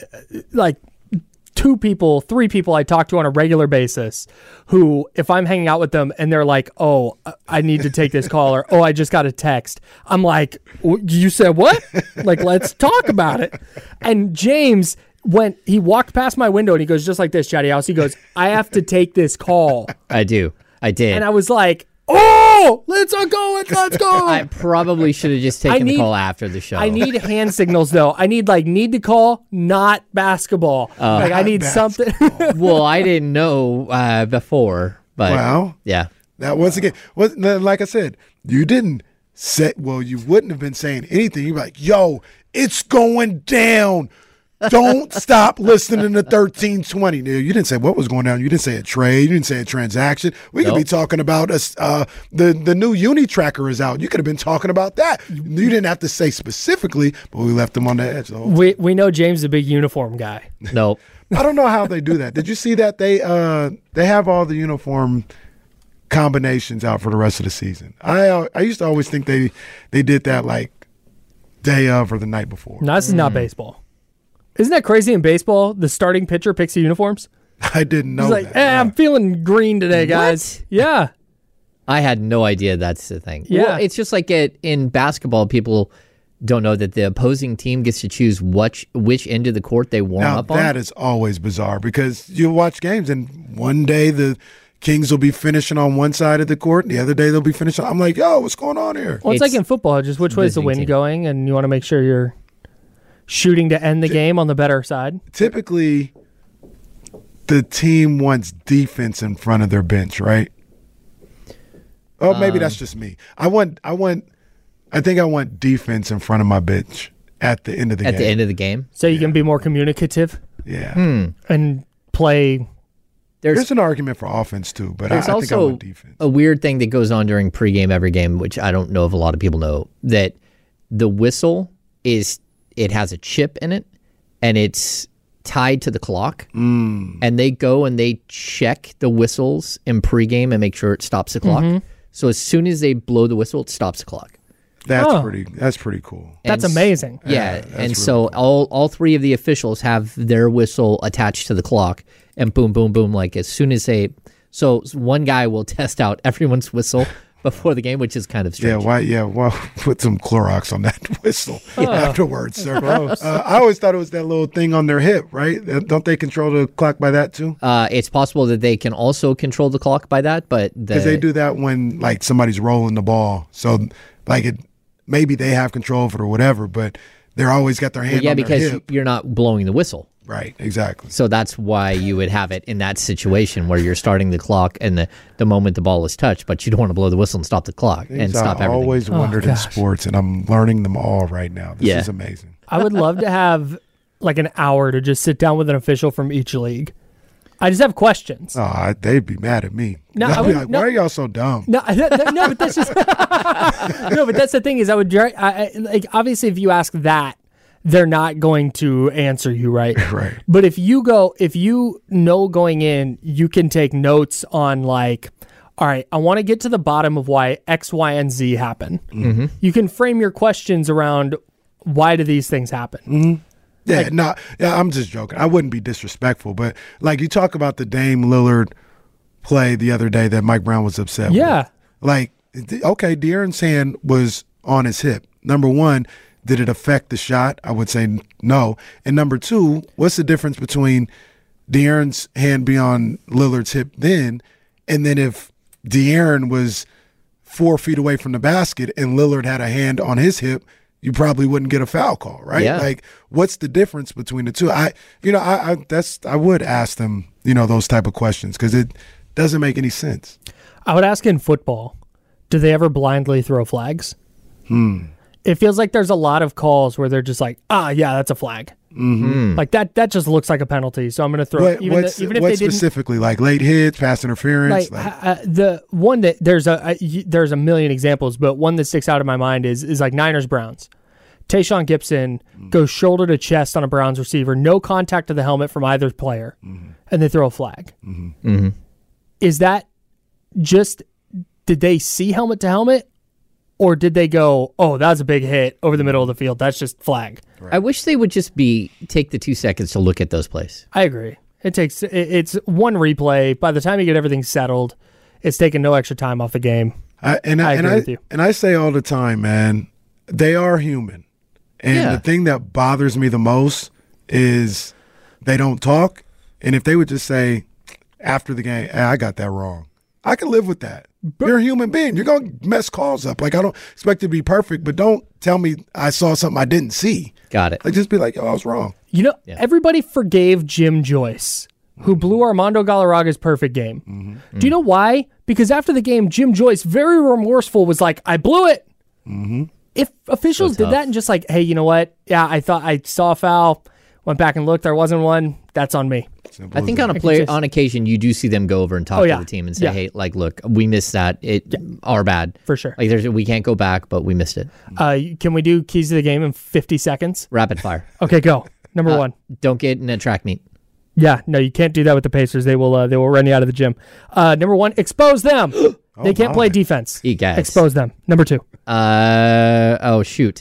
3 people I talk to on a regular basis who, if I'm hanging out with them and they're like, oh, I need to take this call, or, oh, I just got a text. I'm like, you said what? Let's talk about it. And James, when he walked past my window and he goes just like this, Chatty House, he goes, I have to take this call. I did. And I was like, oh, let's go. I probably should have just taken the call after the show. I need hand signals, though. I need need to call, not basketball. I need something. Well, I didn't know before, but yeah. Now, once again, like I said, you didn't say, you wouldn't have been saying anything. You'd be like, yo, it's going down. Don't stop listening to 1320. You didn't say what was going on. You didn't say a trade. You didn't say a transaction. We could be talking about the new Uni Tracker is out. You could have been talking about that. You didn't have to say specifically, but we left them on the edge. We know James is a big uniform guy. Nope. I don't know how they do that. Did you see that they have all the uniform combinations out for the rest of the season? I used to always think they did that like day of or the night before. No, this is not baseball. Isn't that crazy in baseball? The starting pitcher picks the uniforms. I didn't know. He's like, I'm feeling green today, guys. What? Yeah. I had no idea that's the thing. Yeah. Well, it's just like in basketball, people don't know that the opposing team gets to choose which end of the court they warm up on. That is always bizarre because you watch games and one day the Kings will be finishing on one side of the court and the other day they'll be finishing. I'm like, yo, what's going on here? Well, it's like in football, just which way is the wind going, and you want to make sure you're shooting to end the game on the better side. Typically, the team wants defense in front of their bench, right? Oh, maybe that's just me. I think I want defense in front of my bench at the end of the game. At the end of the game? So you can be more communicative? Yeah. And play. There's an argument for offense, too, but I think I want defense. A weird thing that goes on during pregame every game, which I don't know if a lot of people know, that the whistle it has a chip in it, and it's tied to the clock. And they go and they check the whistles in pregame and make sure it stops the clock. So as soon as they blow the whistle, it stops the clock. That's pretty cool. That's amazing. Yeah, and so cool. all three of the officials have their whistle attached to the clock, and boom, boom, boom, like as soon as so one guy will test out everyone's whistle before the game, which is kind of strange. Well, put some Clorox on that whistle afterwards, sir. I always thought it was that little thing on their hip, right? Don't they control the clock by that too? It's possible that they can also control the clock by that, but because they do that when like somebody's rolling the ball, so like maybe they have control of it or whatever, but they're always got their hand on their hip. Yeah, because you're not blowing the whistle. Right, exactly. So that's why you would have it in that situation where you're starting the clock and the moment the ball is touched, but you don't want to blow the whistle and stop the clock and stop everything. I always wondered in sports, and I'm learning them all right now. This is amazing. I would love to have like an hour to just sit down with an official from each league. I just have questions. Oh, they'd be mad at me. No, I'd be like, why are y'all so dumb? No, but that's just no. But that's the thing is, like obviously if you ask that, they're not going to answer you right. Right. But if you know going in, you can take notes on like, all right, I want to get to the bottom of why X, Y, and Z happen. Mm-hmm. You can frame your questions around why do these things happen. Mm-hmm. I'm just joking. I wouldn't be disrespectful, but like you talk about the Dame Lillard play the other day that Mike Brown was upset with. Like, okay, De'Aaron's hand was on his hip. Number one, did it affect the shot? I would say no. And number two, what's the difference between De'Aaron's hand being on Lillard's hip then, and then if De'Aaron was 4 feet away from the basket and Lillard had a hand on his hip, you probably wouldn't get a foul call, right? Yeah. Like, what's the difference between the two? I would ask them, those type of questions because it doesn't make any sense. I would ask in football, do they ever blindly throw flags? It feels like there's a lot of calls where they're just like, yeah, that's a flag. Mm-hmm. Like that just looks like a penalty. So I'm going to throw it. Even if they didn't specifically, like late hits, pass interference. The one that there's a million examples, but one that sticks out in my mind is like Niners Browns. Tayshaun Gibson goes shoulder to chest on a Browns receiver, no contact to the helmet from either player, and they throw a flag. Is that just, did they see helmet to helmet? Or did they go, oh, that was a big hit over the middle of the field. That's just flag. Right. I wish they would just take the 2 seconds to look at those plays. I agree. It's one replay. By the time you get everything settled, it's taking no extra time off the game. I agree with you. And I say all the time, man, they are human. And the thing that bothers me the most is they don't talk. And if they would just say after the game, I got that wrong, I can live with that. You're a human being. You're going to mess calls up. Like, I don't expect it to be perfect, but don't tell me I saw something I didn't see. Got it. Like, just be like, I was wrong. Everybody forgave Jim Joyce, who blew Armando Galarraga's perfect game. Mm-hmm. Do you know why? Because after the game, Jim Joyce, very remorseful, was like, I blew it. Mm-hmm. If officials did that and just like, hey, you know what? Yeah, I thought I saw a foul. Went back and looked. There wasn't one. That's on me. I think on occasion you do see them go over and talk to the team and say, "Hey, like, look, we missed that. Our bad for sure. Like, we can't go back, but we missed it." Can we do keys to the game in 50 seconds? Rapid fire. Okay, go. Number one. Don't get in a track meet. Yeah, no, you can't do that with the Pacers. They will run you out of the gym. Number one, expose them. They can't play defense. Eat gas. Expose them. Number two. Shoot.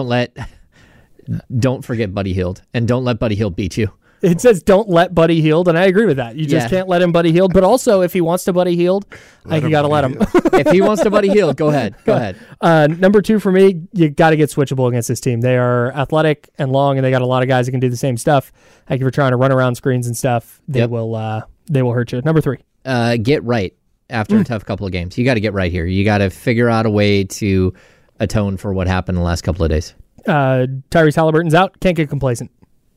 Don't forget Buddy Hield, and don't let Buddy Hield beat you. It says don't let Buddy Hield, and I agree with that. You just can't let him Buddy Hield. But also, if he wants to Buddy Hield, I think you got to let him. If he wants to Buddy Hield, go ahead. Go ahead. Number two for me, you got to get switchable against this team. They are athletic and long, and they got a lot of guys that can do the same stuff. Like if you're trying to run around screens and stuff, they will hurt you. Number three. Get right after a tough couple of games. You got to get right here. You got to figure out a way to atone for what happened the last couple of days. Tyrese Halliburton's out. Can't get complacent.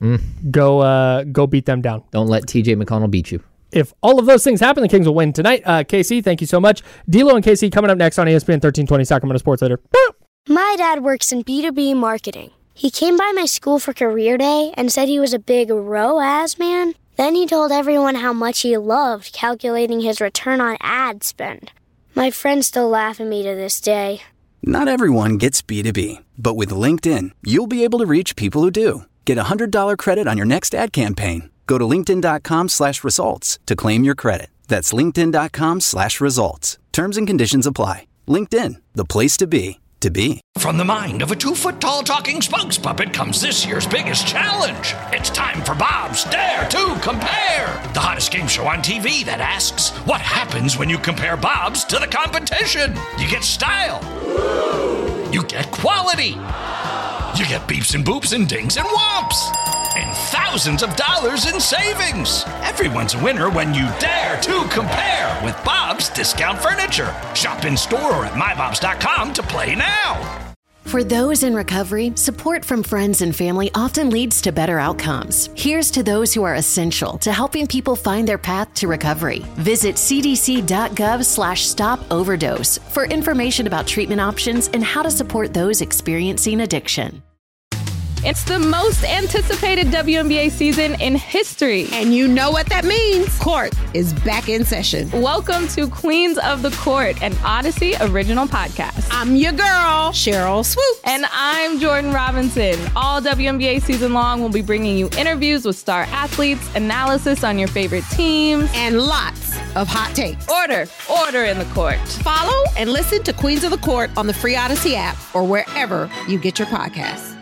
Go beat them down. Don't let TJ McConnell beat you. If all of those things happen, the Kings will win tonight. KC, thank you so much. D'Lo and KC coming up next on ESPN 1320 Sacramento Sports Leader. My dad works in B2B marketing. He came by my school for career day and said he was a big ROAS man. Then he told everyone how much he loved calculating his return on ad spend. My friends still laugh at me to this day. Not everyone gets B2B, but with LinkedIn, you'll be able to reach people who do. Get a $100 credit on your next ad campaign. Go to linkedin.com/results to claim your credit. That's linkedin.com/results. Terms and conditions apply. LinkedIn, the place to be, to be. From the mind of a 2-foot-tall talking spokes puppet comes this year's biggest challenge. It's time for Bob's Dare to Compare, the hottest game show on TV that asks, what happens when you compare Bob's to the competition? You get style. You get quality. You get beeps and boops and dings and whomps. And thousands of dollars in savings. Everyone's a winner when you dare to compare with Bob's Discount Furniture. Shop in store or at mybobs.com to play now. For those in recovery, support from friends and family often leads to better outcomes. Here's to those who are essential to helping people find their path to recovery. Visit cdc.gov/stop overdose for information about treatment options and how to support those experiencing addiction. It's the most anticipated WNBA season in history. And you know what that means. Court is back in session. Welcome to Queens of the Court, an Odyssey original podcast. I'm your girl, Cheryl Swoop. And I'm Jordan Robinson. All WNBA season long, we'll be bringing you interviews with star athletes, analysis on your favorite teams, and lots of hot takes. Order in the court. Follow and listen to Queens of the Court on the free Odyssey app or wherever you get your podcasts.